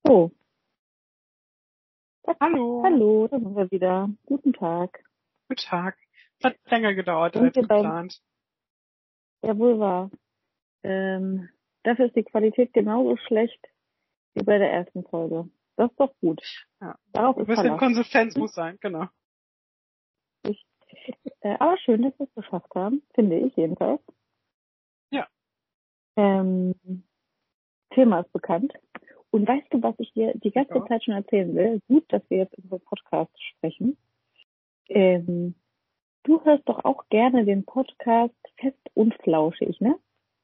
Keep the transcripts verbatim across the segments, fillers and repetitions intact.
So, Hallo. hallo, da sind wir wieder. Guten Tag. Guten Tag. Es hat länger gedauert Sind als wir beim- geplant. Ja, wohl wahr. Ähm, dafür ist die Qualität genauso schlecht wie bei der ersten Folge. Das ist doch gut. Ja. Darauf Ein ist bisschen Verlass. Konsistenz muss sein, genau. Äh, aber schön, dass wir es geschafft haben, finde ich jedenfalls. Ja. Ähm, Thema ist bekannt. Und weißt du, was ich dir die ganze Ja. Zeit schon erzählen will? Gut, dass wir jetzt über Podcasts sprechen. Ähm, du hörst doch auch gerne den Podcast Fest und Flauschig, ne?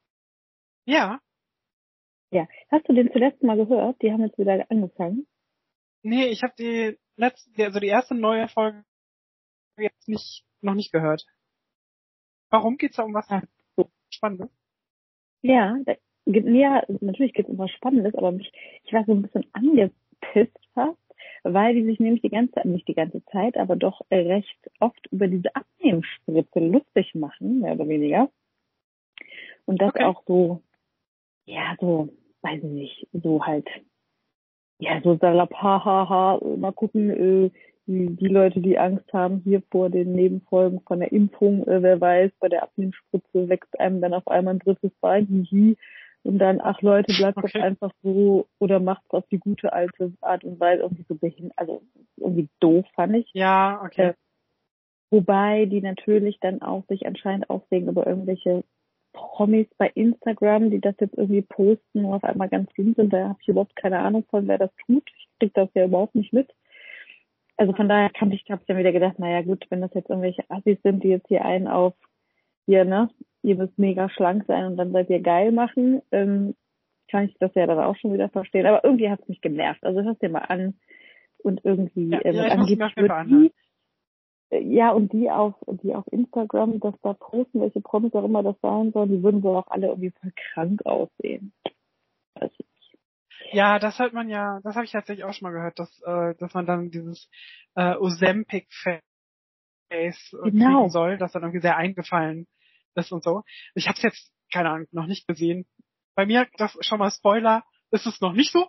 Ja. Ja. Hast du den zuletzt mal gehört? Die haben jetzt wieder angefangen. Nee, ich habe die letzte, also die erste neue Folge jetzt nicht, noch nicht gehört. Warum geht's da um was Ach so. Spannendes? Ja, da, geht- ja, natürlich geht es um was Spannendes, aber mich, ich war so ein bisschen angepisst fast, weil die sich nämlich die ganze, nicht die ganze Zeit, aber doch äh, recht oft über diese Abnehmspritze lustig machen, mehr oder weniger. Und das Okay. auch so, ja, so, weiß ich nicht, so halt, ja, so salopp, ha, ha, ha, mal gucken, äh, die, die Leute, die Angst haben hier vor den Nebenfolgen von der Impfung, äh, wer weiß, bei der Abnehmspritze wächst einem dann auf einmal ein drittes Bein, hihi. Und dann, ach Leute, bleibt Okay. doch einfach so oder macht's auf die gute alte Art und Weise irgendwie so behindert, also irgendwie doof, fand ich. Ja, okay. Äh, wobei die natürlich dann auch sich anscheinend aufregen über irgendwelche Promis bei Instagram, die das jetzt irgendwie posten und auf einmal ganz dünn sind. Da habe ich überhaupt keine Ahnung von, wer das tut. Ich krieg das ja überhaupt nicht mit. Also von daher kann ich, habe ich dann wieder gedacht, naja gut, wenn das jetzt irgendwelche Assis sind, die jetzt hier einen auf, hier, ne, ihr müsst mega schlank sein und dann seid ihr geil machen, ähm, kann ich das ja dann auch schon wieder verstehen. Aber irgendwie hat es mich genervt. Also hör's dir mal an und irgendwie, Ja, äh, ja, ich muss mir angeblich auf jeden wird Fall anhören. die, äh, ja, und die auf, die auf Instagram, dass da posten, welche Promis auch immer das sein sollen, die würden wohl auch alle irgendwie voll krank aussehen. Also, Ja, das hört man ja, das habe ich tatsächlich auch schon mal gehört, dass, äh, dass man dann dieses äh, Ozempic-Face äh, genau. kriegen soll, das dann irgendwie sehr eingefallen ist und so. Ich habe es jetzt, keine Ahnung, noch nicht gesehen. Bei mir, das schon mal Spoiler, ist es noch nicht so.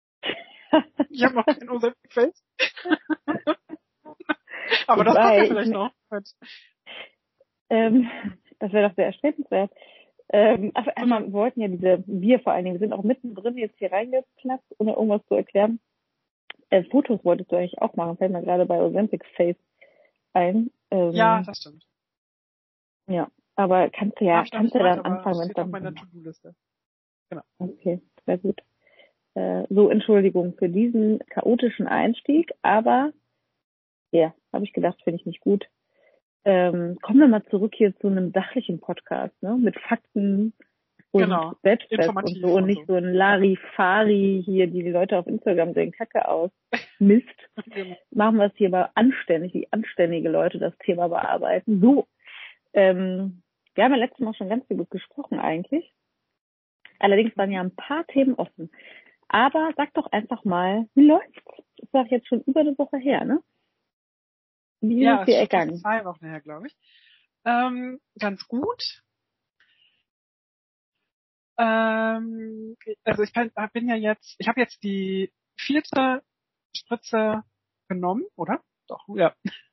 Ich habe noch kein Ozempic-Face. Aber das kommt ja Wobei, vielleicht ich, noch. ähm, das wäre doch sehr erstrebenswert. Ähm, auf einmal wollten ja diese, wir vor allen Dingen, wir sind auch mittendrin jetzt hier reingeplatzt, ohne irgendwas zu erklären. Äh, Fotos wolltest du eigentlich auch machen, fällt mir gerade bei Ozempic Face ein. Ähm, Ja, das stimmt. ja, aber kannst du ja, Hab ich noch kannst nicht du gemacht, dann aber anfangen, es wenn es steht auf dann... meiner To-Do-Liste. Genau. Okay, sehr gut. Äh, so, Entschuldigung für diesen chaotischen Einstieg, aber ja, habe ich gedacht, finde ich nicht gut. Ähm, kommen wir mal zurück hier zu einem sachlichen Podcast, ne? Mit Fakten und Genau. Bettfest und Informativ so und und nicht so. so ein Larifari hier, die die Leute auf Instagram sehen Kacke aus. Mist. Genau. Machen wir es hier mal anständig, wie anständige Leute das Thema bearbeiten. So, ähm, wir haben ja letztes Mal schon ganz viel gut gesprochen eigentlich. Allerdings waren ja ein paar Themen offen. Aber sag doch einfach mal, wie läuft's? Das war jetzt schon über eine Woche her, ne? Wie Ja, ist es es dir ist fast ergangen? zwei Wochen her, glaube ich. Ähm, ganz gut. Ähm, also ich bin, bin ja jetzt, ich habe jetzt die vierte Spritze genommen, oder? Doch, ja.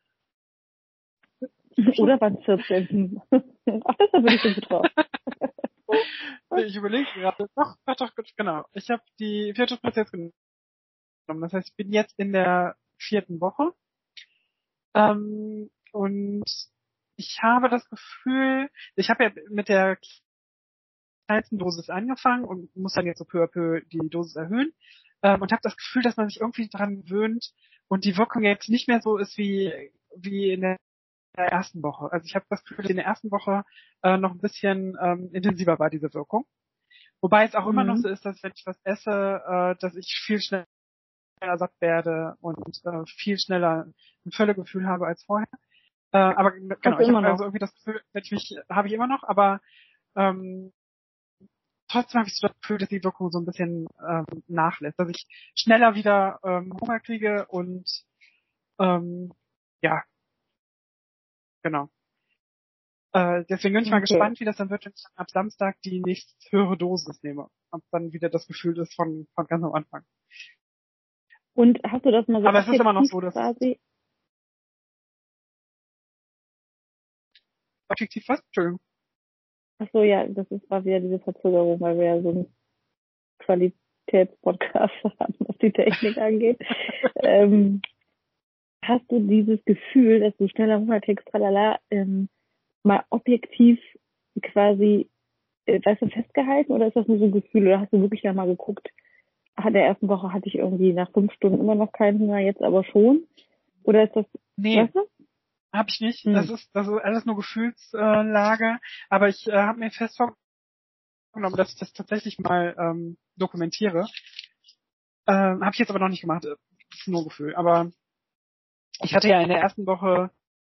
Oder waren es vierzehn? Ach, das würde ich dir zutrauen. Nee, ich überlege gerade. Doch, doch, doch, gut, genau. Ich habe die vierte Spritze jetzt genommen. Das heißt, ich bin jetzt in der vierten Woche. Ähm, und ich habe das Gefühl, ich habe ja mit der kleinsten Dosis angefangen und muss dann jetzt so peu à peu die Dosis erhöhen. Ähm, und habe das Gefühl, dass man sich irgendwie dran gewöhnt und die Wirkung jetzt nicht mehr so ist wie wie in der ersten Woche. Also ich habe das Gefühl, dass in der ersten Woche äh, noch ein bisschen ähm, intensiver war diese Wirkung. Wobei es auch immer noch Mhm. so ist, dass wenn ich was esse, äh, dass ich viel schneller satt werde und äh, viel schneller ein Völlegefühl habe als vorher. Äh, aber genau, Hast du ich immer habe noch? also irgendwie das Gefühl, wenn ich mich habe ich immer noch, aber ähm, trotzdem habe ich so das Gefühl, dass die Wirkung so ein bisschen ähm, nachlässt, dass ich schneller wieder ähm, Hunger kriege und ähm, ja, genau. Äh, deswegen bin ich mal Okay. gespannt, wie das dann wird, wenn ich ab Samstag die nächst höhere Dosis nehme. Hab dann wieder das Gefühl ist von, von ganz am Anfang. Und hast du das mal so Aber es ist immer noch so, dass quasi? Objektiv was? Entschuldigung. Ach so, ja, das ist war wieder diese Verzögerung, weil wir ja so einen Qualitätspodcast haben, was die Technik angeht. ähm, hast du dieses Gefühl, dass du schneller Hunger kriegst, tralala, ähm, mal objektiv quasi, äh, weißt du, festgehalten, oder ist das nur so ein Gefühl, oder hast du wirklich ja mal geguckt, in der ersten Woche hatte ich irgendwie nach fünf Stunden immer noch keinen Hunger, jetzt aber schon? Oder ist das, Nee, weißt du? hab ich nicht. Hm. Das ist, das ist alles nur Gefühlslage. Aber ich äh, habe mir fest vorgenommen, dass ich das tatsächlich mal ähm, dokumentiere. Ähm, habe ich jetzt aber noch nicht gemacht. Das ist nur Gefühl. Aber ich hatte ja in der ersten Woche,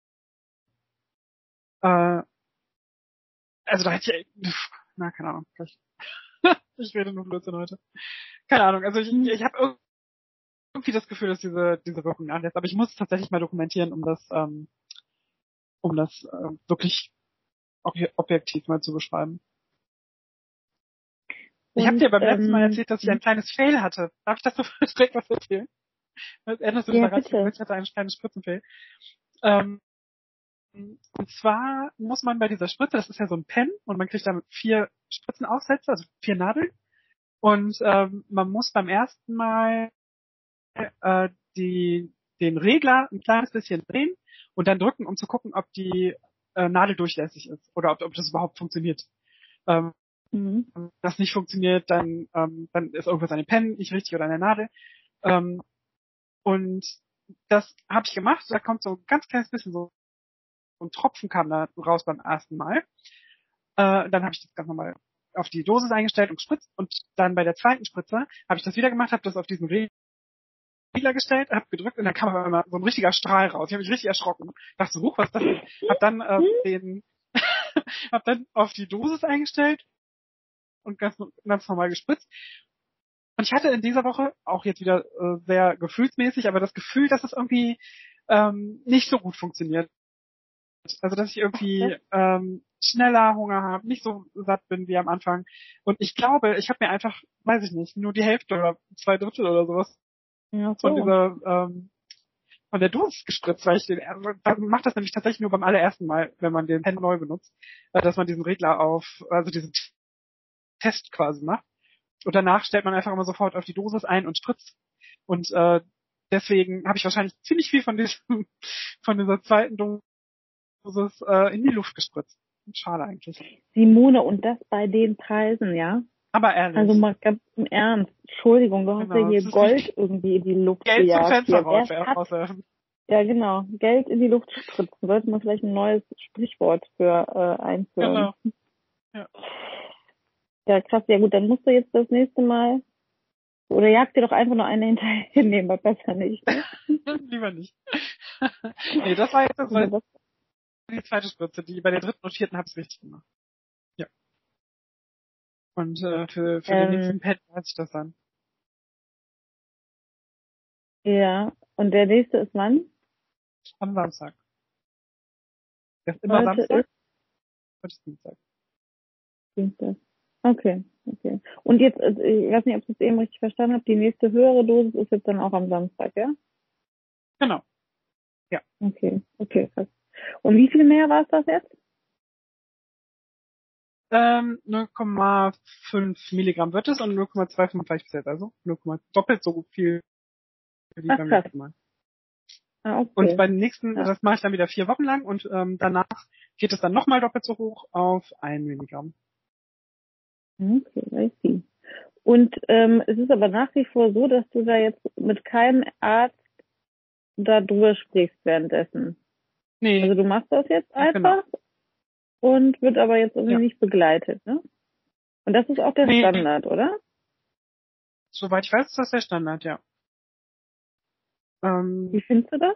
äh, also da hatte ich, na, keine Ahnung, vielleicht. Ich rede nur Blödsinn heute. Keine Ahnung, also ich, ich habe irgendwie das Gefühl, dass diese diese Wirkung nachlässt. Aber ich muss es tatsächlich mal dokumentieren, um das ähm, um das äh, wirklich ob- objektiv mal zu beschreiben. Ich habe Und, dir beim letzten Mal ähm, erzählt, dass ich ein kleines Fail hatte. Darf ich das so direkt was erzählen? Erinnerst du dich ja, daran, dass ich bitte. gesagt hatte, ein kleines Spritzenfail? Ähm, und zwar muss man bei dieser Spritze, das ist ja so ein Pen, und man kriegt damit vier Spritzenaufsätze, also vier Nadeln. Und ähm, man muss beim ersten Mal äh, die, den Regler ein kleines bisschen drehen und dann drücken, um zu gucken, ob die äh, Nadel durchlässig ist oder ob, ob das überhaupt funktioniert. Ähm, Mhm. wenn das nicht funktioniert, dann, ähm, dann ist irgendwas an dem Pen nicht richtig oder an der Nadel. Ähm, und das habe ich gemacht. Da kommt so ein ganz kleines bisschen so ein Tropfen kam da raus beim ersten Mal. Äh, dann habe ich das ganz normal auf die Dosis eingestellt und gespritzt. Und dann bei der zweiten Spritze habe ich das wieder gemacht, habe das auf diesen Regler gestellt, habe gedrückt und dann kam aber immer so ein richtiger Strahl raus. Ich habe mich richtig erschrocken. Dachte so, huch, was ist das denn? Hab dann äh, den, hab dann auf die Dosis eingestellt und ganz, ganz normal gespritzt. Und ich hatte in dieser Woche auch jetzt wieder äh, sehr gefühlsmäßig, aber das Gefühl, dass es irgendwie ähm, nicht so gut funktioniert. Also dass ich irgendwie ähm, schneller Hunger habe, nicht so satt bin wie am Anfang. Und ich glaube, ich habe mir einfach, weiß ich nicht, nur die Hälfte oder zwei Drittel oder sowas Ja, von so. dieser ähm, von der Dosis gespritzt, weil ich den man macht das nämlich tatsächlich nur beim allerersten Mal, wenn man den Pen neu benutzt, äh, dass man diesen Regler auf, also diesen Test quasi macht. Und danach stellt man einfach immer sofort auf die Dosis ein und spritzt. Und äh, deswegen habe ich wahrscheinlich ziemlich viel von diesem, von dieser zweiten Dosis äh, in die Luft gespritzt. Schade eigentlich. Simone, und das bei den Preisen, ja? Aber ehrlich. Also mal ganz im Ernst. Entschuldigung, du hast ja Genau, hier es ist Gold nicht irgendwie in die Luft Geld zum gejagt. Fenster Hier. raus, Wer hat, rauswerfen. ja genau, Geld in die Luft spritzen. Sollten wir vielleicht ein neues Sprichwort für äh, einführen. Genau. Ja. Ja, krass. Ja gut, dann musst du jetzt das nächste Mal, oder jagst dir doch einfach nur eine hinterher. Nee, aber besser nicht. Ne? Lieber nicht. Nee, das war jetzt das war Oder was? die zweite Spritze. Die bei der dritten und vierten habe ich richtig gemacht. Ja. Und äh, für, für den Ähm, nächsten Pad weiß ich das dann. ja. Und der nächste ist wann? Am Samstag. Der ist immer Heute Samstag, ist heute ist Dienstag. Dienstag. Okay, okay. Und jetzt, also ich weiß nicht, ob ich das eben richtig verstanden habe, die nächste höhere Dosis ist jetzt dann auch am Samstag, ja? Genau. Ja. Okay, okay, krass. Und wie viel mehr war es das jetzt? Ähm, null Komma fünf Milligramm wird es und null Komma fünfundzwanzig gleich bis jetzt. Also null, doppelt so viel wie Ach beim krass. letzten Mal. Ah, Und okay. bei den nächsten, Ja. das mache ich dann wieder vier Wochen lang und ähm, danach geht es dann nochmal doppelt so hoch auf ein Milligramm. Okay, I see. Und ähm, es ist aber nach wie vor so, dass du da jetzt mit keinem Arzt darüber sprichst währenddessen. Nee, Also du machst das jetzt genau. einfach und wird aber jetzt irgendwie Ja. nicht begleitet, ne? Und das ist auch der Nee, Standard, oder? soweit ich weiß, ist das der Standard, ja. Ähm, Wie findest du das?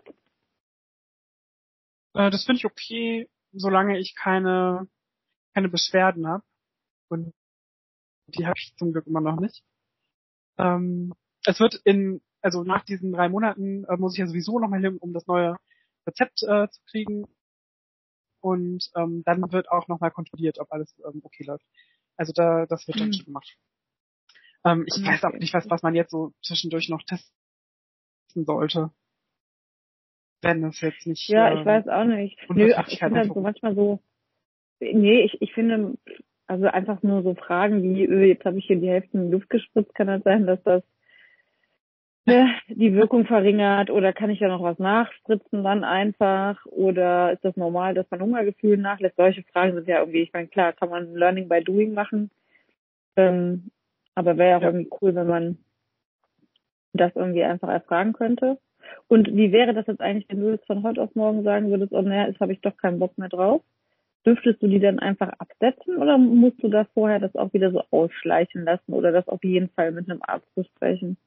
äh, das finde ich okay, solange ich keine keine Beschwerden habe. Und die habe ich zum Glück immer noch nicht. Ähm, es wird in, also nach diesen drei Monaten äh, muss ich ja sowieso nochmal hin, um das neue Rezept äh, zu kriegen. Und ähm, dann wird auch nochmal kontrolliert, ob alles ähm, okay läuft. Also da, das wird dann Mhm. schon gemacht. Ähm, ich Okay. weiß auch nicht, was, was man jetzt so zwischendurch noch testen sollte. Wenn es jetzt nicht... Ja, ähm, ich weiß auch nicht. Nö, ach, ich finde halt so manchmal so... Nee, ich, ich finde, also einfach nur so Fragen wie, öh, jetzt habe ich hier die Hälfte in die Luft gespritzt, kann das sein, dass das ne, die Wirkung verringert, oder kann ich da noch was nachspritzen dann einfach, oder ist das normal, dass man Hungergefühl nachlässt? Solche Fragen sind ja irgendwie, ich meine, klar, kann man Learning by Doing machen, ähm, aber wäre ja auch Ja. irgendwie cool, wenn man das irgendwie einfach erfragen könnte. Und wie wäre das jetzt eigentlich, wenn du jetzt von heute auf morgen sagen würdest, oh naja, jetzt habe ich doch keinen Bock mehr drauf? Dürftest du die dann einfach absetzen oder musst du da vorher das auch wieder so ausschleichen lassen oder das auf jeden Fall mit einem Arzt besprechen?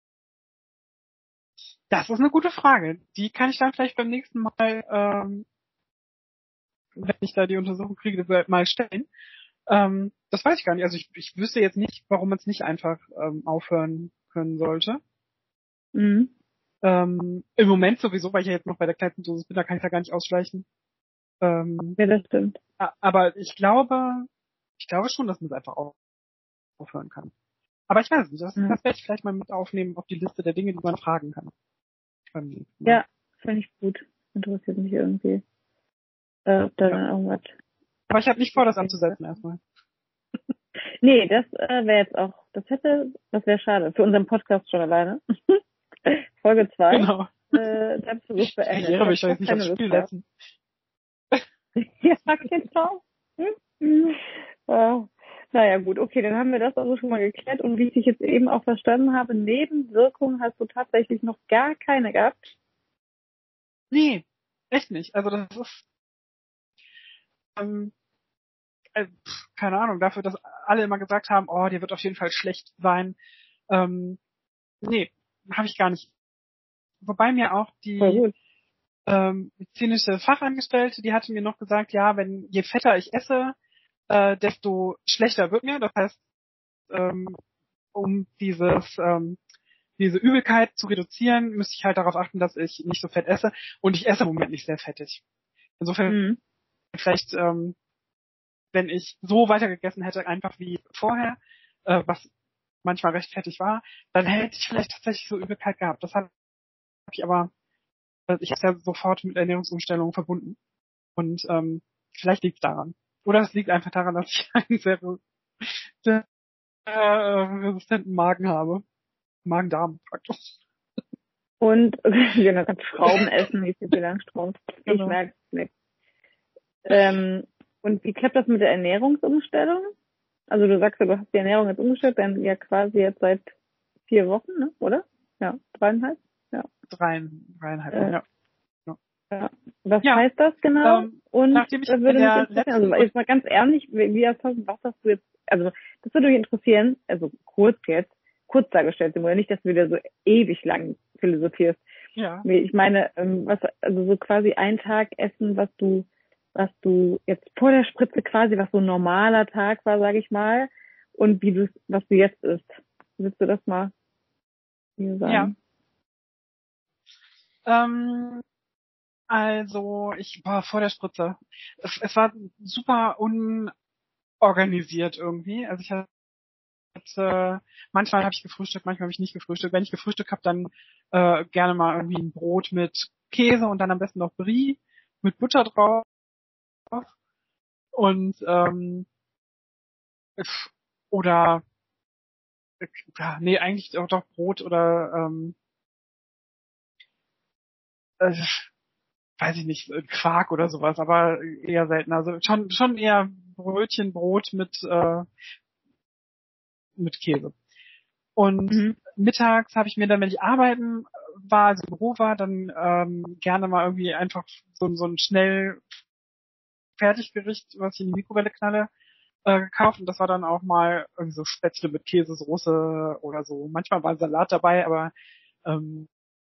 Das ist eine gute Frage. Die kann ich dann vielleicht beim nächsten Mal, ähm, wenn ich da die Untersuchung kriege, mal stellen. Ähm, das weiß ich gar nicht. Also ich, ich wüsste jetzt nicht, warum man es nicht einfach ähm, aufhören können sollte. Mhm. Ähm, Im Moment sowieso, weil ich ja jetzt noch bei der kleinsten Dosis bin, da kann ich ja gar nicht ausschleichen. Ähm, Ja, das stimmt. aber ich glaube, ich glaube schon, dass man es einfach aufhören kann. Aber ich weiß nicht, das, Mhm. das werde ich vielleicht mal mit aufnehmen auf die Liste der Dinge, die man fragen kann. Ja, finde ich gut. Interessiert mich irgendwie. Äh, ob da Ja. dann irgendwas. Aber ich habe nicht vor, das anzusetzen erstmal. Nee, das äh, wäre jetzt auch, das hätte, das wäre schade. Für unseren Podcast schon alleine. Folge zwei. Genau. Äh, der Besuch beendet. Ich erinnere mich Ich hab jetzt nicht aufs keine Spiel Lust mehr. setzen. Ja, genau. äh, naja, gut, okay, dann haben wir das also schon mal geklärt. Und wie ich dich jetzt eben auch verstanden habe, Nebenwirkungen hast du tatsächlich noch gar keine gehabt. Nee, echt nicht. Also das ist, ähm, äh, pf, keine Ahnung, dafür, dass alle immer gesagt haben, oh, dir wird auf jeden Fall schlecht sein. Ähm, nee, habe ich gar nicht. Wobei mir auch Voll die gut. ähm, medizinische Fachangestellte, die hatte mir noch gesagt, ja, wenn je fetter ich esse, äh, desto schlechter wird mir. Das heißt, ähm, um dieses ähm, diese Übelkeit zu reduzieren, müsste ich halt darauf achten, dass ich nicht so fett esse. Und ich esse im Moment nicht sehr fettig. Insofern Mhm. vielleicht, ähm, wenn ich so weitergegessen hätte, einfach wie vorher, äh, was manchmal recht fettig war, dann hätte ich vielleicht tatsächlich so Übelkeit gehabt. Das habe ich aber, also ich habe ja sofort mit Ernährungsumstellung verbunden. Und ähm, vielleicht liegt es daran. Oder es liegt einfach daran, dass ich einen sehr, sehr äh, resistenten Magen habe. Magen-Darm-Faktus. Und genau, kannst Schrauben essen, wie viel Langstrom. Ich Genau. merke es nicht. Ähm, und wie klappt das mit der Ernährungsumstellung? Also du sagst ja, du hast die Ernährung jetzt umgestellt, dann ja quasi jetzt seit vier Wochen, ne? Oder? Ja, dreieinhalb? Ja. Dreien, dreieinhalb, Äh, ja. ja. ja. Was Ja, heißt das genau? ähm, Und nachdem ich äh, in würde mich der interessieren, also letzten, jetzt mal ganz ehrlich, wie, wie hast du, was hast du jetzt, also das würde mich interessieren, also kurz jetzt, kurz dargestellt, Simone, nicht, dass du wieder so ewig lang philosophierst. ja, Nee, ich meine, ähm, was, also so quasi ein Tag essen, was du, was du jetzt vor der Spritze quasi, was so ein normaler Tag war, sage ich mal, und wie du, was du jetzt isst. Willst du das mal hier ja, sagen? ähm, also ich war vor der Spritze. Es, es war super unorganisiert irgendwie. Also ich hatte, manchmal habe ich gefrühstückt, manchmal habe ich nicht gefrühstückt. Wenn ich gefrühstückt habe, dann äh, gerne mal irgendwie ein Brot mit Käse und dann am besten noch Brie mit Butter drauf. Und ähm, oder äh, ja, nee, eigentlich auch doch Brot oder ähm, äh, weiß ich nicht, äh, Quark oder sowas, aber eher selten. Also schon schon eher Brötchen, Brot mit äh, mit Käse. Und Mhm. mittags habe ich mir dann, wenn ich arbeiten war, also im Büro war, dann ähm, gerne mal irgendwie einfach so, so ein schnell Fertiggericht, was ich in die Mikrowelle knalle, äh, gekauft. Und das war dann auch mal irgendwie so Spätzle mit Käsesoße oder so. Manchmal war ein Salat dabei, aber ähm,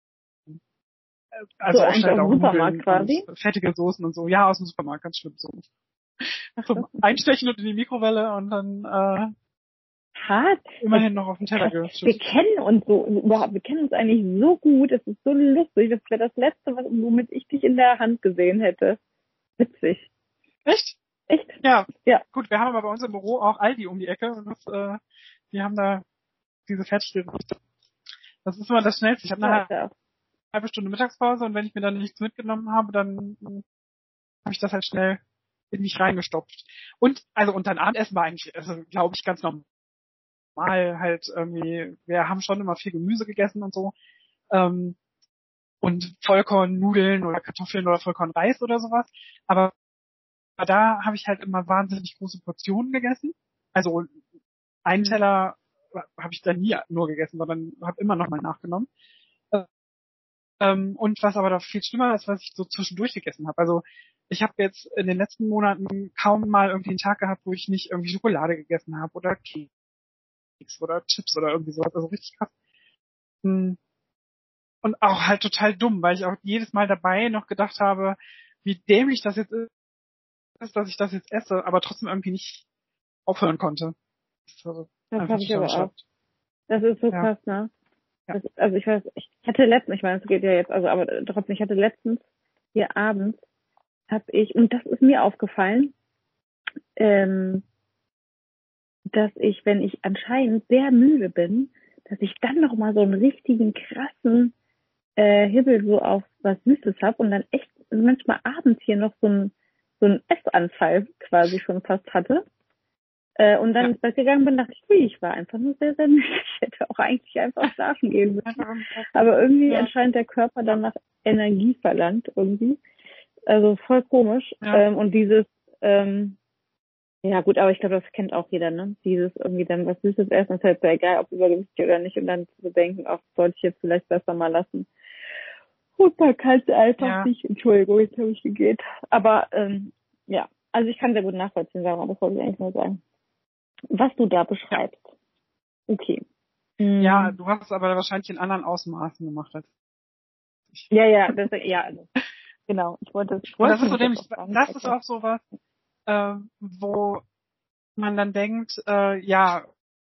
So also auch eigentlich schnell aus dem auch Supermarkt Nudeln und quasi? fettige Soßen und so. Ja, aus dem Supermarkt, ganz schlimm so. Ach, Zum das ist Einstechen und in die Mikrowelle und dann äh, hart. Das immerhin noch auf den Teller krass. Wir geschüttet. kennen uns so, überhaupt, wir kennen uns eigentlich so gut. Es ist so lustig. Das wäre das Letzte, was, womit ich dich in der Hand gesehen hätte. Witzig. Echt? Echt? Ja. Ja. Gut, wir haben aber bei uns im Büro auch Aldi um die Ecke und das, äh, die haben da diese Fertiggerichte. Das ist immer das Schnellste. Ich habe Ja, nachher ist ja auch. halbe Stunde Mittagspause und wenn ich mir dann nichts mitgenommen habe, dann habe ich das halt schnell in mich reingestopft. Und, also, und dann Abendessen war eigentlich, also, glaube ich, ganz normal halt irgendwie, wir haben schon immer viel Gemüse gegessen und so, ähm, und Vollkornnudeln oder Kartoffeln oder Vollkornreis oder sowas, aber da habe ich halt immer wahnsinnig große Portionen gegessen. Also, einen Teller habe ich dann nie nur gegessen, sondern habe immer noch mal nachgenommen. Ähm, und was aber da viel schlimmer ist, was ich so zwischendurch gegessen habe. Also ich habe jetzt in den letzten Monaten kaum mal irgendwie einen Tag gehabt, wo ich nicht irgendwie Schokolade gegessen habe oder Keks oder Chips oder irgendwie sowas. Also richtig krass. Und auch halt total dumm, weil ich auch jedes Mal dabei noch gedacht habe, wie dämlich das jetzt ist, dass ich das jetzt esse, aber trotzdem irgendwie nicht aufhören konnte. Das ist also Das einfach habe ich total aber auch. bescheuert. Das ist so Ja. krass, ne? Ja. Das, also ich weiß, ich hatte letztens, ich meine, es geht ja jetzt, also aber trotzdem, ich hatte letztens hier abends, habe ich, und das ist mir aufgefallen, ähm, dass ich, wenn ich anscheinend sehr müde bin, dass ich dann nochmal so einen richtigen krassen äh, Hibbel so auf was Süßes habe und dann echt manchmal abends hier noch so ein so ein Essanfall quasi schon fast hatte. Äh, und dann Ja. ins Bett gegangen bin, dachte ich, ui, ich war einfach nur sehr, sehr müde. Ich hätte auch eigentlich einfach schlafen gehen müssen. Aber irgendwie Ja. anscheinend der Körper dann nach Energie verlangt irgendwie. Also voll komisch. Ja. Ähm, und dieses, ähm, ja gut, aber ich glaube, das kennt auch jeder, ne? Dieses irgendwie dann was Süßes essen, ist halt so egal, ob übergewichtig oder nicht, und dann zu denken, ach, sollte ich jetzt vielleicht besser mal lassen. Und man kann es einfach Ja. nicht. Entschuldigung, jetzt habe ich gegeben. Aber ähm, ja, also ich kann sehr gut nachvollziehen, Sarah, das wollte ich eigentlich nur sagen. Was du da beschreibst. Okay. Ja, Hm. du hast es aber wahrscheinlich in anderen Ausmaßen gemacht als ich. Ja, ja, das, ja, also, genau. Ich wollte, ich Und wollte das ist so mich jetzt nämlich, auch sagen. das ist auch so was, äh, wo man dann denkt, äh, ja,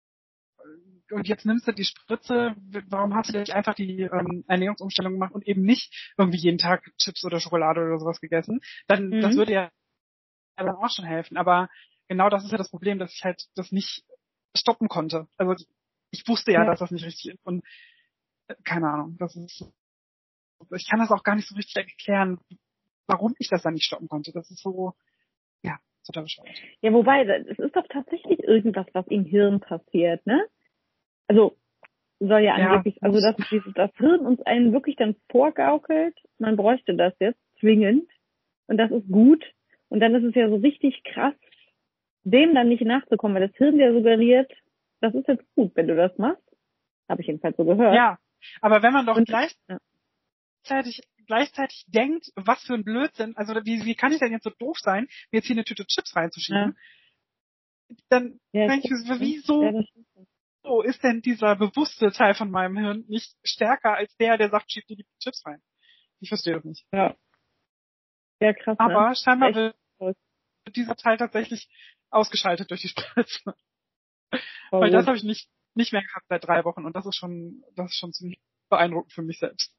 und jetzt nimmst du die Spritze, warum hast du nicht einfach die ähm, Ernährungsumstellung gemacht und eben nicht irgendwie jeden Tag Chips oder Schokolade oder sowas gegessen? Dann, Mhm. das würde ja dann auch schon helfen. Aber genau das ist ja das Problem, dass ich halt das nicht stoppen konnte. Also ich wusste ja, Ja. dass das nicht richtig ist und äh, keine Ahnung, das ist, ich kann das auch gar nicht so richtig erklären, warum ich das dann nicht stoppen konnte. Das ist so, ja, total bescheuert. Ja, wobei, es ist doch tatsächlich irgendwas, was im Hirn passiert, ne? Also, soll ja Ja, angeblich, also dass dieses, das Hirn uns einen wirklich dann vorgaukelt, man bräuchte das jetzt zwingend und das ist gut und dann ist es ja so richtig krass, dem dann nicht nachzukommen, weil das Hirn dir suggeriert, das ist jetzt gut, wenn du das machst. Habe ich jedenfalls so gehört. ja, aber wenn man doch Und, gleichzeitig ja. gleichzeitig denkt, was für ein Blödsinn, also wie, wie kann ich denn jetzt so doof sein, mir jetzt hier eine Tüte Chips reinzuschieben, Ja. dann Ja, denke ich, wieso ja, das so ist denn dieser bewusste Teil von meinem Hirn nicht stärker als der, der sagt, schieb dir die Chips rein? Ich verstehe das nicht. ja. Ja, krass, Aber ne? scheinbar Echt wird verrückt. dieser Teil tatsächlich ausgeschaltet durch die Spritze. Voll Weil das gut. habe ich nicht, nicht mehr gehabt seit drei Wochen und das ist schon, das ist schon ziemlich beeindruckend für mich selbst.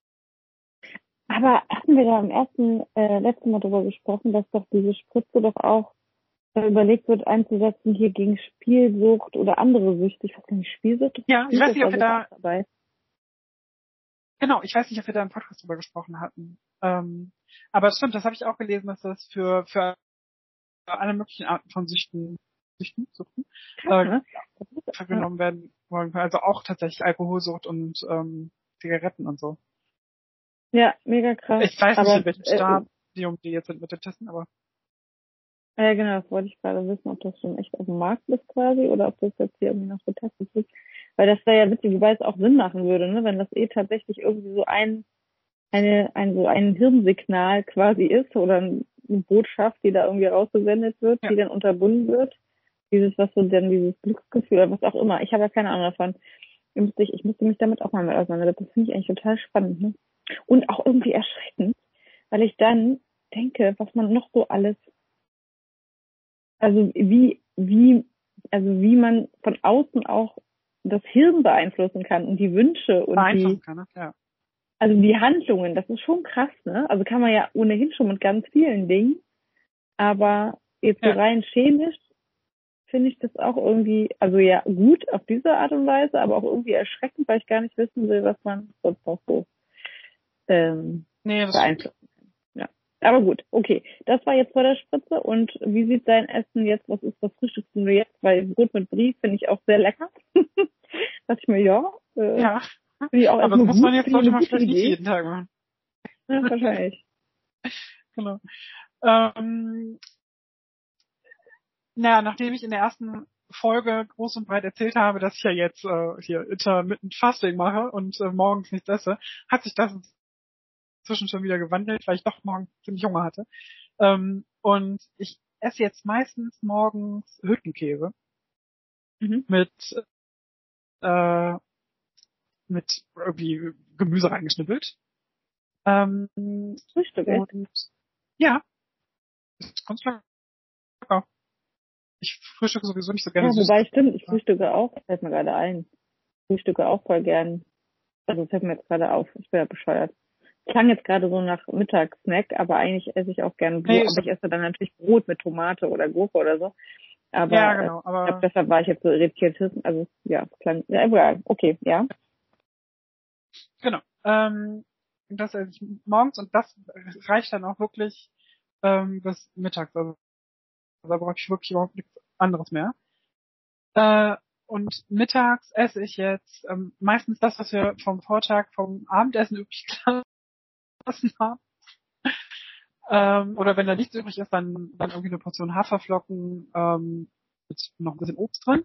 Aber hatten wir da im ersten, äh, letzten Mal darüber gesprochen, dass doch diese Spritze doch auch äh, überlegt wird einzusetzen hier gegen Spielsucht oder andere Süchte. Ich weiß gar nicht, Spielsucht? Ja, ich weiß nicht, ob wir da, dabei. genau, ich weiß nicht, ob wir da im Podcast drüber gesprochen hatten. Ähm, aber stimmt, das habe ich auch gelesen, dass das für, für alle möglichen Arten von Süchten, Süchten, Suchten, Krass, äh, ne? vergenommen werden wollen. Also auch tatsächlich Alkoholsucht und ähm, Zigaretten und so. Ja, mega krass. Ich weiß nicht, Aber in welchem äh, Stadium die jetzt sind mit dem Testen, aber ja, genau, das wollte ich gerade wissen, ob das schon echt auf dem Markt ist quasi oder ob das jetzt hier irgendwie noch getestet wird. Weil das wäre ja witzig, wobei es auch Sinn machen würde, ne, wenn das eh tatsächlich irgendwie so ein eine ein so ein Hirnsignal quasi ist oder eine Botschaft, die da irgendwie rausgesendet wird, ja. die dann unterbunden wird. Dieses, was so dann dieses Glücksgefühl oder was auch immer. Ich habe ja keine Ahnung davon. Ich müsste, ich müsste mich damit auch mal mit auseinandersetzen. Das finde ich eigentlich total spannend, ne? Und auch irgendwie erschreckend, weil ich dann denke, was man noch so alles, also wie, wie, also wie man von außen auch das Hirn beeinflussen kann und die Wünsche und die, kann, ne? Ja. also die Handlungen, das ist schon krass, ne? Also kann man ja ohnehin schon mit ganz vielen Dingen, aber jetzt so Ja. rein chemisch finde ich das auch irgendwie, also ja gut auf diese Art und Weise, aber auch irgendwie erschreckend, weil ich gar nicht wissen will, was man sonst noch so ähm, Nee, das beeinflussen kann. Ja. Aber gut, okay. Das war jetzt vor der Spritze. Und wie sieht dein Essen jetzt? Was ist, was frühstückst du jetzt? Weil Brot mit Brie finde ich auch sehr lecker. Dachte ich mir, ja, äh, Ja. finde ich auch Aber das erstmal muss gut, man jetzt, finde ich sollte eine man gute vielleicht nicht Idee. jeden Tag machen. Ja, wahrscheinlich. Genau. Ähm, naja, nachdem ich in der ersten Folge groß und breit erzählt habe, dass ich ja jetzt äh, hier intermittent Fasting mache und äh, morgens nichts esse, hat sich das inzwischen schon wieder gewandelt, weil ich doch morgens ziemlich Hunger hatte. Ähm, und ich esse jetzt meistens morgens Hüttenkäse Mhm. mit äh, mit irgendwie Gemüse reingeschnippelt. Ähm, Frühstück, echt? und ja, das ist ganz lecker. Ich frühstücke sowieso nicht so gerne Ja, süß. wobei, stimmt, ich frühstücke auch, fällt mir gerade ein. Ich frühstücke auch voll gern. Also, fällt mir jetzt gerade auf. Ich bin ja bescheuert. Klang jetzt gerade so nach Mittagssnack, aber eigentlich esse ich auch gerne Brot. Nee, Aber ich esse dann natürlich Brot mit Tomate oder Gurke oder so. ja, Aber äh, genau, ich glaube, aber deshalb war ich jetzt so irritiert. Also, ja, klang, ja, egal. Okay, ja. genau. Ähm, das esse ich morgens und das reicht dann auch wirklich ähm, bis mittags. Also da brauche ich wirklich überhaupt nichts anderes mehr. Äh, und mittags esse ich jetzt ähm, meistens das, was wir vom Vortag, vom Abendessen übrig gelassen haben. Ähm, oder wenn da nichts übrig ist, dann, dann irgendwie eine Portion Haferflocken ähm, mit noch ein bisschen Obst drin.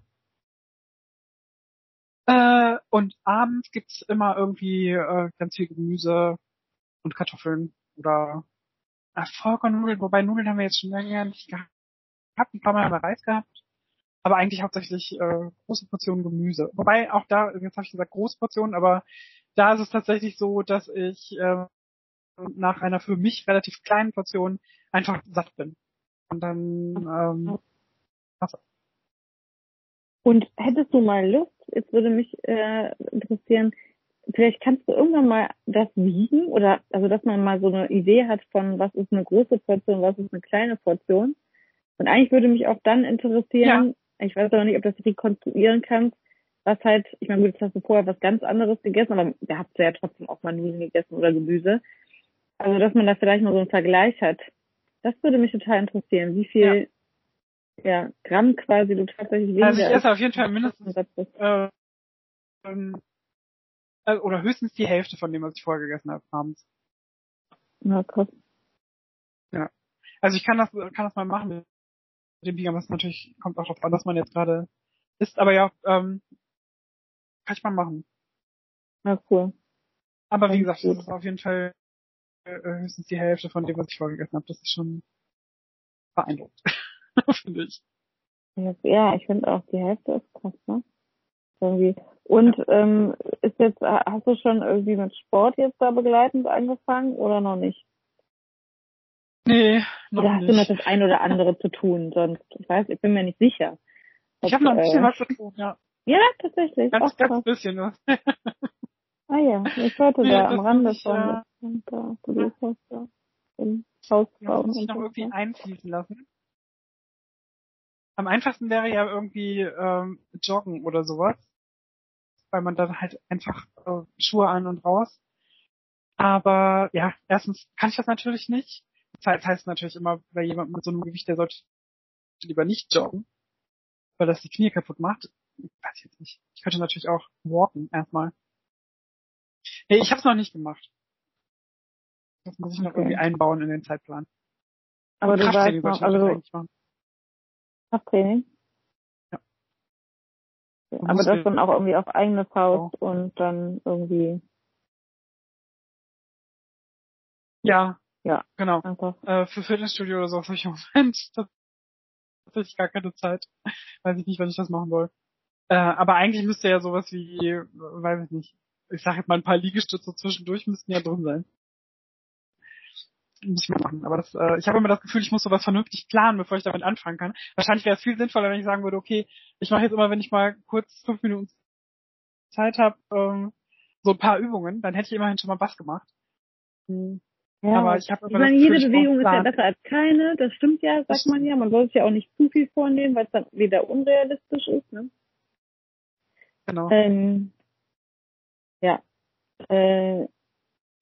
Äh, und abends gibt's immer irgendwie äh, ganz viel Gemüse und Kartoffeln oder äh, Vollkornnudeln, wobei Nudeln haben wir jetzt schon länger nicht gehabt. Ein paar Mal haben wir Reis gehabt, aber eigentlich hauptsächlich äh, große Portionen Gemüse. Wobei auch da, jetzt habe ich gesagt große Portionen, aber da ist es tatsächlich so, dass ich äh, nach einer für mich relativ kleinen Portion einfach satt bin. Und dann ähm, was, Und hättest du mal Lust, jetzt würde mich äh, interessieren, vielleicht kannst du irgendwann mal das wiegen oder also dass man mal so eine Idee hat von was ist eine große Portion, was ist eine kleine Portion. Und eigentlich würde mich auch dann ja, interessieren, ich weiß aber nicht, ob du das rekonstruieren kannst, was halt, ich meine, gut, jetzt hast du vorher was ganz anderes gegessen, aber da habt ihr ja trotzdem auch mal Nudeln gegessen oder Gemüse. Also, dass man da vielleicht mal so einen Vergleich hat. Das würde mich total interessieren, wie ja. viel ja, Gramm quasi du tatsächlich Also ich weniger esse isst. auf jeden Fall mindestens äh, ähm, äh, oder höchstens die Hälfte von dem, was ich vorher gegessen habe abends. Ja, krass. Ja. Also ich kann das kann das mal machen mit dem Biegen, aber es natürlich kommt auch darauf an, was man jetzt gerade isst. Aber ja, ähm, kann ich mal machen. Ja, cool. Aber wie Ganz gesagt, das gut. ist auf jeden Fall äh, höchstens die Hälfte von dem, was ich vorher gegessen habe. Das ist schon beeindruckend, finde ich. Ja, ja, ich finde auch, die Hälfte ist krass, ne? Irgendwie. Und ähm, ist jetzt, hast du schon irgendwie mit Sport jetzt da begleitend angefangen oder noch nicht? Nee, noch Oder hast du noch nicht. das ein oder andere zu tun? Sonst, ich weiß, ich bin mir nicht sicher. Ich Ob, habe noch ein bisschen äh, was zu tun, ja. ja, tatsächlich. Ganz, Ach, ganz krass. bisschen was. Ah ja, ich hörte Nee, da am das muss Rande ich, von, dass äh, und da du das hast da im Haus das bauen muss ich und noch so. irgendwie Ja. einfließen lassen. Am einfachsten wäre ja irgendwie ähm, joggen oder sowas, weil man dann halt einfach äh, Schuhe an und raus. Aber ja, erstens kann ich das natürlich nicht. Das heißt natürlich immer, bei jemandem mit so einem Gewicht, der sollte lieber nicht joggen, weil das die Knie kaputt macht. Ich weiß jetzt nicht. Ich könnte natürlich auch walken erstmal. Nee, ich habe es noch nicht gemacht. Das muss ich noch irgendwie Okay. einbauen in den Zeitplan. Aber Und du Krafttraining weißt sollte noch, ich natürlich also eigentlich machen. Krafttraining, Ja. aber das Muskeln dann auch irgendwie auf eigene auch. Faust und dann irgendwie, Ja, ja, genau. einfach. Äh, für Fitnessstudio oder so habe ich im Moment tatsächlich gar keine Zeit. Weiß ich nicht, wann ich das machen soll. Äh, aber eigentlich müsste ja sowas wie, äh, weiß ich nicht, ich sage jetzt mal ein paar Liegestütze zwischendurch müssten ja drin sein. Muss ich mal machen. Aber das, äh, ich habe immer das Gefühl, ich muss sowas vernünftig planen, bevor ich damit anfangen kann. Wahrscheinlich wäre es viel sinnvoller, wenn ich sagen würde, okay, ich mache jetzt immer, wenn ich mal kurz fünf Minuten Zeit habe, ähm, so ein paar Übungen, dann hätte ich immerhin schon mal was gemacht. Hm. Aber Ja, ich habe ich immer das meine, Gefühl, jede ich brauche einen Bewegung ist ja Plan. besser als keine, das stimmt ja, Das sagt man stimmt. ja. Man soll sich ja auch nicht zu viel vornehmen, weil es dann wieder unrealistisch ist, ne? Genau. Ähm, ja. Äh,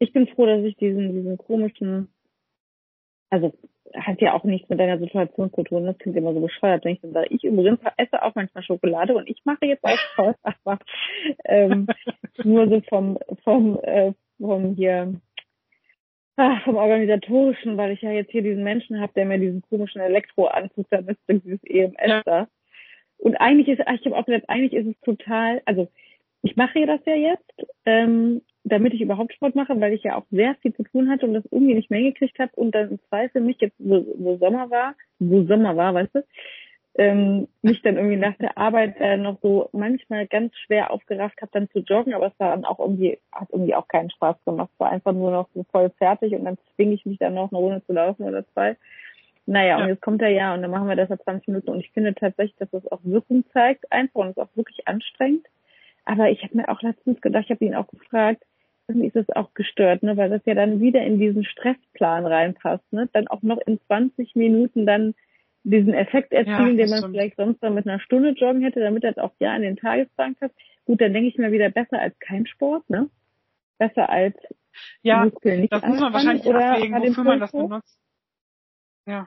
ich bin froh, dass ich diesen, diesen komischen, also hat ja auch nichts mit deiner Situation zu tun. Das klingt immer so bescheuert, wenn ich dann sage, ich übrigens esse auch manchmal Schokolade und ich mache jetzt auch Sport, aber ähm, nur so vom, vom, äh, vom hier, ach, vom Organisatorischen, weil ich ja jetzt hier diesen Menschen habe, der mir diesen komischen Elektroanzug da misst, dieses E M S Ja. da. Und eigentlich ist, ich habe auch gesagt, eigentlich ist es total, also ich mache das ja jetzt, ähm, damit ich überhaupt Sport mache, weil ich ja auch sehr viel zu tun hatte und das irgendwie nicht mehr hingekriegt habe und dann im Zweifel mich jetzt, wo, wo Sommer war, wo Sommer war, weißt du, ähm, mich dann irgendwie nach der Arbeit äh, noch so manchmal ganz schwer aufgerafft habe, dann zu joggen, aber es war dann auch irgendwie, hat irgendwie auch keinen Spaß gemacht. Es war einfach nur noch so voll fertig und dann zwinge ich mich dann noch eine Runde zu laufen oder zwei. Naja, Ja. und jetzt kommt er ja und dann machen wir das nach zwanzig Minuten und ich finde tatsächlich, dass das auch Wirkung zeigt einfach und es ist auch wirklich anstrengend. Aber ich habe mir auch letztens gedacht, ich habe ihn auch gefragt, irgendwie ist das auch gestört, ne, weil das ja dann wieder in diesen Stressplan reinpasst, ne, dann auch noch in zwanzig Minuten dann diesen Effekt erzielen, Ja, den man stimmt. vielleicht sonst dann mit einer Stunde joggen hätte, damit er es auch ja in den Tagesplan passt. Gut, dann denke ich mir wieder besser als kein Sport, ne, besser als Ja, Muskeln nicht das muss man anspannen wahrscheinlich oder abwägen, hat den wofür man Puls das hoch. benutzt. Ja.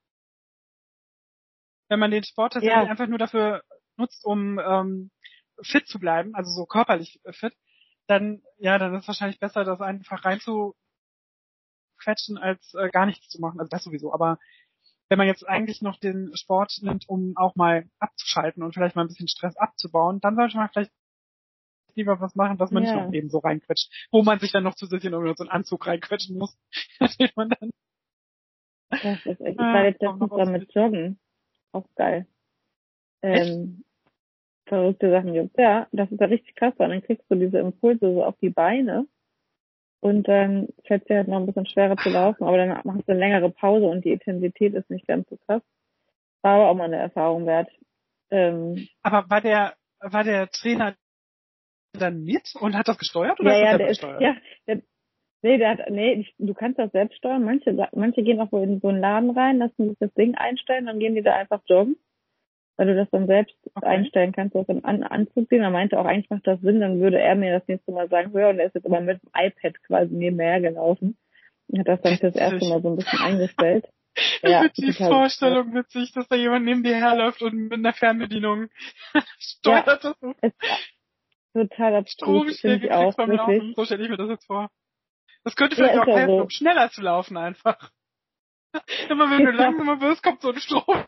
Wenn man den Sport tatsächlich Ja, einfach nur dafür nutzt, um ähm, fit zu bleiben, also so körperlich fit, dann ja, dann ist es wahrscheinlich besser, das einfach reinzuquetschen, als äh, gar nichts zu machen. Also das sowieso. Aber wenn man jetzt eigentlich noch den Sport nimmt, um auch mal abzuschalten und vielleicht mal ein bisschen Stress abzubauen, dann sollte man vielleicht lieber was machen, was man nicht ja, noch eben so reinquetscht, wo man sich dann noch zusätzlich noch so einen Anzug reinquetschen muss, den man dann das ist echt, ich war äh, jetzt auch noch letztens da mit aussieht. Joggen, auch geil. Echt? Ähm, verrückte Sachen gibt. Ja, das ist ja richtig krass, weil dann kriegst du diese Impulse so auf die Beine und dann fällt es dir halt noch ein bisschen schwerer zu laufen, aber dann machst du eine längere Pause und die Intensität ist nicht ganz so krass. War aber auch mal eine Erfahrung wert. Ähm, Aber war der war der Trainer dann mit und hat das gesteuert oder ja, ist das ja, selber der ist, gesteuert? ja, der, nee, der hat, nee, ich, du kannst das selbst steuern. Manche, manche gehen auch wohl in so einen Laden rein, lassen sich das Ding einstellen, dann gehen die da einfach joggen, weil du das dann selbst Okay. einstellen kannst, das dann an, anzuziehen. Er meinte auch, eigentlich macht das Sinn, dann würde er mir das nächste Mal sagen, hör, und er ist jetzt immer mit dem iPad quasi nebenher gelaufen und hat das dann fürs erste Mal Witzig. so ein bisschen eingestellt. Ich Ja, finde die total. Vorstellung witzig, dass da jemand neben dir herläuft und mit einer Fernbedienung Ja, steuert das so. ist total abstrus, finde Stromschläge ich auch, kriegst beim wirklich. Laufen. So stelle ich mir das jetzt vor. Das könnte Ja, vielleicht ist auch ja helfen, um so. schneller zu laufen einfach. Immer wenn du Ja, langsamer wirst, kommt so ein Stromschlag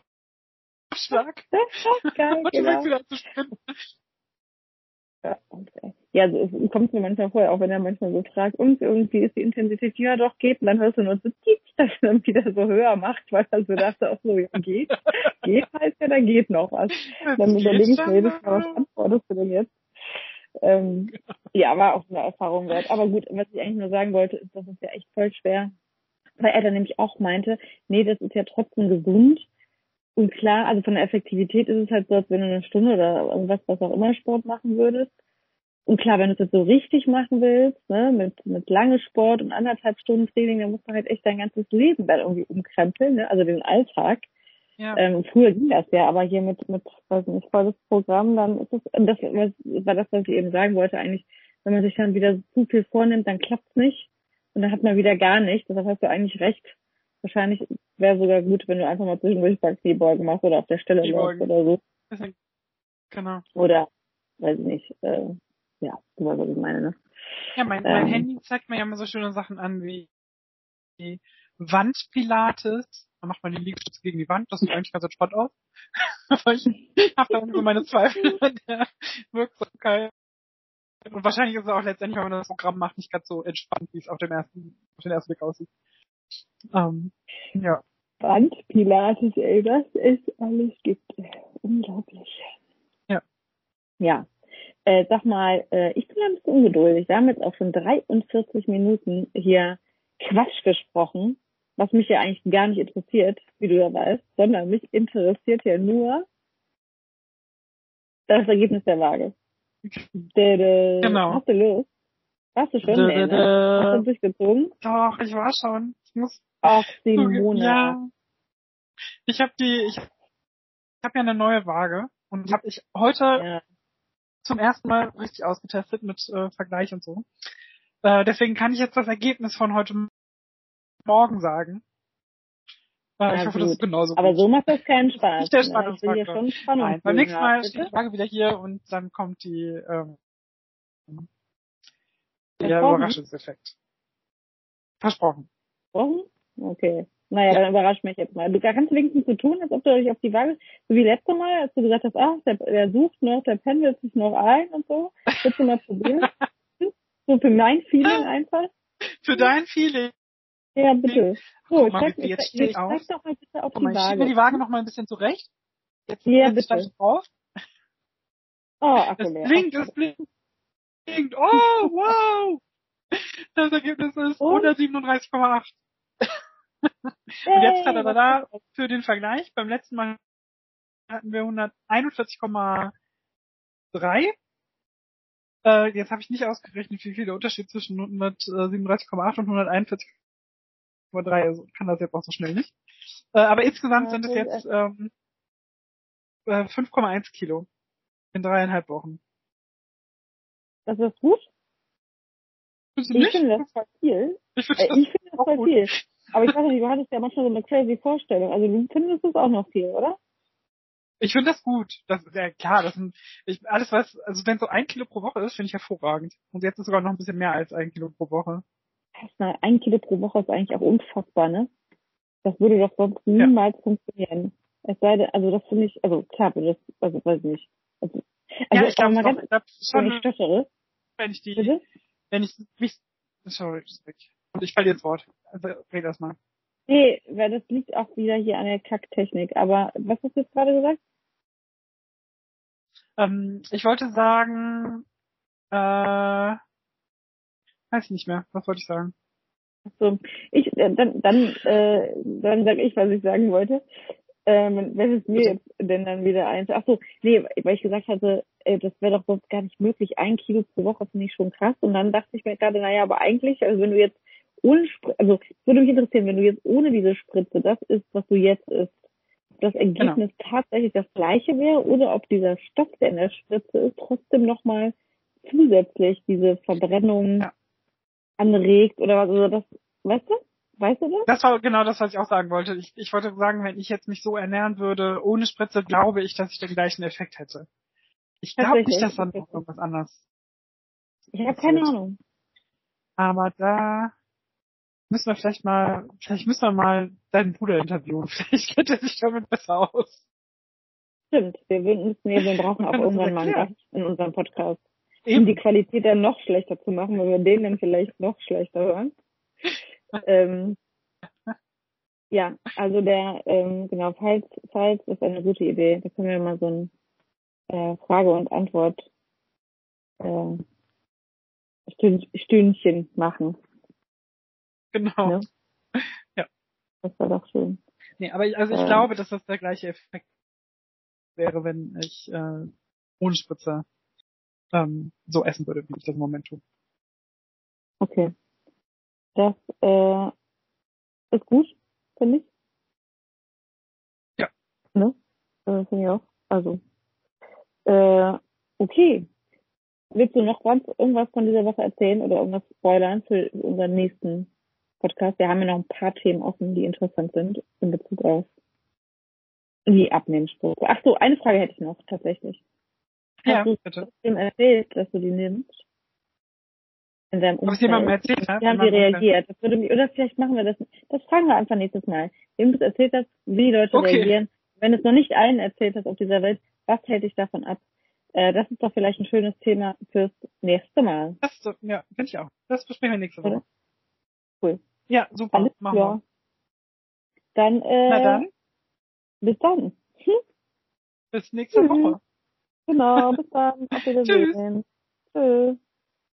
geil, und du fängst genau. wieder an zu sprinten. Ja, okay. Ja, so es kommt mir manchmal vor, auch wenn er manchmal so fragt, und irgendwie ist die Intensität, ja doch, geht, und dann hörst du nur so, tick, dass er dann wieder so höher macht, weil er so dachte, auch so, ja, geht, geht heißt ja, da geht noch was. Das Dann geht überlege ich mir schon. jedes Mal, was antwortest du denn jetzt? Ähm, ja, war auch eine Erfahrung wert. Aber gut, was ich eigentlich nur sagen wollte, ist, das ist ja echt voll schwer, weil er dann nämlich auch meinte, nee, das ist ja trotzdem gesund. Und klar, also von der Effektivität ist es halt so, als wenn du eine Stunde oder irgendwas, was auch immer Sport machen würdest. Und klar, wenn du das so richtig machen willst, ne, mit, mit lange Sport und anderthalb Stunden Training, dann musst du halt echt dein ganzes Leben dann irgendwie umkrempeln, ne, also den Alltag. Ja. Ähm, früher ging das ja, aber hier mit, mit, weiß nicht, volles Programm, dann ist es, das was, war das, was ich eben sagen wollte, eigentlich, wenn man sich dann wieder zu viel vornimmt, dann klappt's nicht. Und dann hat man wieder gar nichts. Deshalb hast du eigentlich recht. Wahrscheinlich wäre sogar gut, wenn du einfach mal zwischendurch ein paar Kniebeugen machst oder auf der Stelle Die läufst Beugen. oder so. Genau. Oder, weiß ich nicht, äh, ja, du weißt, was ich meine, ne? Ja, mein, mein Ähm, Handy zeigt mir ja immer so schöne Sachen an wie die Wandpilates. Da macht man die Liegestütze gegen die Wand. Das sieht eigentlich ganz entspannt aus. Aber ich habe dann so meine Zweifel an der Wirksamkeit. Und wahrscheinlich ist es auch letztendlich, wenn man das Programm macht, nicht ganz so entspannt, wie es auf dem ersten, auf den ersten Blick aussieht. Ähm, ja. Wandpilates, ey, was es alles gibt. Unglaublich. Ja. Ja. Äh, sag mal, äh, ich bin ein bisschen ungeduldig. Wir haben jetzt auch schon dreiundvierzig Minuten hier Quatsch gesprochen, was mich ja eigentlich gar nicht interessiert, wie du ja weißt, sondern mich interessiert ja nur das Ergebnis der Waage. Dädä. Genau. Hast du Lust? Warst du schon? Nee, ne? Hast du durchgezogen? Doch, ich war schon. Ich muss Ach, zugeben, Simona. ja. Ich habe die, ich habe ja eine neue Waage und habe ich heute Ja. zum ersten Mal richtig ausgetestet mit äh, Vergleich und so. Äh, deswegen kann ich jetzt das Ergebnis von heute Morgen sagen. Äh, ich Na hoffe, gut. das ist genauso gut. Aber so macht das keinen Spaß. Nicht der Ne? Ich will hier Spannungsfaktor. schon Spannung. Nein, beim nächsten Mal haben, steht die Frage wieder hier und dann kommt die, ähm, der Versprochen? Überraschungseffekt. Versprochen. Versprochen? Okay. Naja, Ja. dann überrasch mich jetzt mal. Du kannst wenigstens so tun, als ob du dich auf die Waage, so wie letztes Mal, als du gesagt hast, ach, der, der sucht noch, der pendelt sich noch ein und so. Willst du mal probieren? So für mein Feeling einfach. Für dein Feeling. Ja, bitte. So, Guck mal, steig, wie- jetzt steig, stehe ich steig auf. doch mal bitte auf Guck die mal, ich schiebe Waage. mir die Waage noch mal ein bisschen zurecht. Jetzt Ja, setze ich bitte. gleich drauf. Oh, Akku Es leer. blinkt, es blinkt. Oh, wow! Das Ergebnis ist Und? hundertsiebenunddreißig Komma acht. Und jetzt hat er da für den Vergleich, beim letzten Mal hatten wir hunderteinundvierzig Komma drei. Äh, jetzt habe ich nicht ausgerechnet, wie viel der Unterschied zwischen hundertsiebenunddreißig Komma acht und hunderteinundvierzig Komma drei ist. Also kann das jetzt auch so schnell nicht. Äh, aber insgesamt Ja, sind es das ist jetzt ähm, äh, fünf Komma eins Kilo in dreieinhalb Wochen. Das ist gut. Findest du Ich nicht? finde das voll viel. Ich Äh, finde das Ich finde das auch voll gut. viel. Aber ich weiß nicht, du hattest ja manchmal so eine crazy Vorstellung. Also du findest es auch noch viel, oder? Ich finde das gut. Das ist ja klar, das sind ich, alles was, also wenn so ein Kilo pro Woche ist, finde ich hervorragend. Und jetzt ist sogar noch ein bisschen mehr als ein Kilo pro Woche. Erstmal ein Kilo pro Woche ist eigentlich auch unfassbar, ne? Das würde doch sonst niemals ja. funktionieren. Es sei denn, also das finde ich, also klar, das, also weiß ich nicht. Also, also ja, ich glaube, ganz, ich glaub, schon, ich stottere. wenn ich die, Bitte? wenn ich mich, sorry, das ist weg. Und ich falle jetzt Wort. Also, red erst mal. Nee, weil das liegt auch wieder hier an der Kacktechnik. Aber was hast du jetzt gerade gesagt? Ähm, ich wollte sagen, äh, weiß ich nicht mehr. Was wollte ich sagen? So, ich, äh, dann, dann, äh, dann sag ich, was ich sagen wollte. Ähm, wenn es mir jetzt denn dann wieder eins. Ach so, nee, weil ich gesagt hatte, äh, das wäre doch sonst gar nicht möglich. Ein Kilo pro Woche finde ich schon krass. Und dann dachte ich mir gerade, naja, aber eigentlich, also wenn du jetzt ohne Spritze, also würde mich interessieren, wenn du jetzt ohne diese Spritze das isst, was du jetzt isst, ob das Ergebnis genau. tatsächlich das gleiche wäre oder ob dieser Stoff, der in der Spritze ist, trotzdem nochmal zusätzlich diese Verbrennung ja. anregt oder was, also das, weißt du? Weißt du das? Das war genau das, was ich auch sagen wollte. Ich, ich wollte sagen, wenn ich jetzt mich so ernähren würde, ohne Spritze, glaube ich, dass ich den gleichen Effekt hätte. Ich glaube nicht, dass dann noch irgendwas anderes. Ich habe keine Ahnung. Aber da müssen wir vielleicht mal, vielleicht müssen wir mal deinen Bruder interviewen. Vielleicht kennt er sich damit besser aus. Stimmt, wir müssen, wir, wir brauchen auch irgendwann mal einen Gast in unserem Podcast. Eben. Um die Qualität dann noch schlechter zu machen, weil wir den dann vielleicht noch schlechter hören. ähm, ja, also der, ähm, genau, falls, falls ist eine gute Idee. Da können wir mal so ein äh, Frage und Antwort äh, Stünd, Stündchen machen. Genau. Ne? Ja. Das war doch schön. Nee, aber ich, also ich äh, glaube, dass das der gleiche Effekt wäre, wenn ich äh, ohne Spritze ähm, so essen würde, wie ich das im Moment tue. Okay. Das äh, ist gut, finde ich. Ja. Ne? Äh, finde ich auch. Also, äh, okay. Willst du noch was, irgendwas von dieser Woche erzählen oder irgendwas spoilern für unseren nächsten Podcast? Wir haben ja noch ein paar Themen offen, die interessant sind in Bezug auf die Abnehmspur. Ach so, eine Frage hätte ich noch tatsächlich. Ja, Hast du bitte. dem erzählt, dass du die nimmst? In deinem Umfeld? Ob ich jemandem erzählt habe? Wie haben die reagiert? Das würde mich, oder vielleicht machen wir das, das fragen wir einfach nächstes Mal. Wem du es erzählt hast, wie die Leute okay. reagieren. Wenn es noch nicht allen erzählt hast auf dieser Welt, was hält dich davon ab? Äh, das ist doch vielleicht ein schönes Thema fürs nächste Mal. Das, ja, finde ich auch. Das besprechen wir nächste Woche. Oder? Cool. Ja, super. Alles machen klar. wir. Dann, äh, Na dann. Bis dann. Hm? Bis nächste Woche. Genau, bis dann. Auf Wiedersehen. Tschüss. Tschüss.